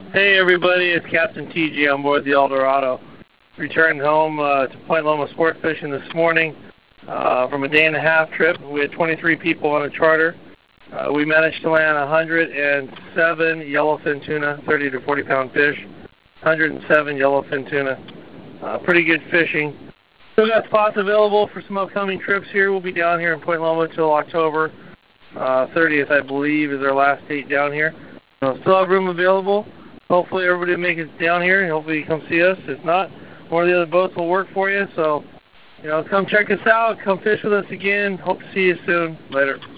Hey everybody, it's Captain TG on board the Eldorado. Returned home to Point Loma sport fishing this morning from a day-and-a-half trip. We had 23 people on a charter. We managed to land 107 yellowfin tuna, 30 to 40 pound fish, 107 yellowfin tuna. Pretty good fishing. Still got spots available for some upcoming trips here. We'll be down here in Point Loma until October 30th, I believe, is our last date down here. Still have room available. Hopefully everybody will make it down here and hopefully you come see us. If not, one of the other boats will work for you. So, come check us out. Come fish with us again. Hope to see you soon. Later.